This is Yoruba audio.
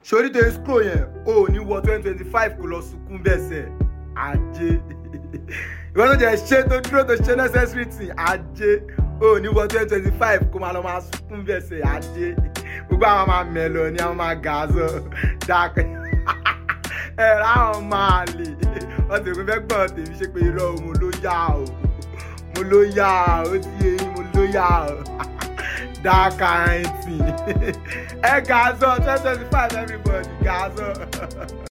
Sori to scroll yẹn o ní wọ 2025 kò lọ sunkún bẹ́sẹ̀ ajé ìwọ tó jẹ́ ṣe tó dúró tó ṣe necessary thing ajé o ní wọ 2025 kò máa lọ máa sunkún bẹ́sẹ̀ ajé gbogbo àwọn máa mẹ́lọ ní àwọn máa gàázọ̀ dákẹ́ ẹ̀rọ àwọn máa lè ọ̀sẹ̀ kò fẹ́ gbọ́n tèmi ṣe pé irọ́ mo ló yá o ó ti yé yín mo ló yá o that kind thing. Hey, guys, 2025, everybody, guys.